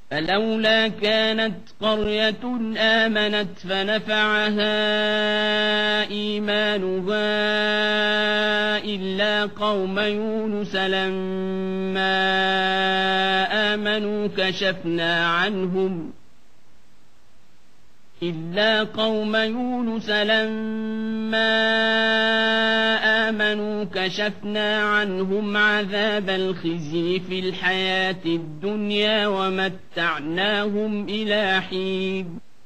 فلولا كانت قرية آمنت فنفعها إيمانها إلا قوم يونس لما آمنوا كشفنا عنهم عذاب الخزي في الحياة الدنيا ومتعناهم إلى حين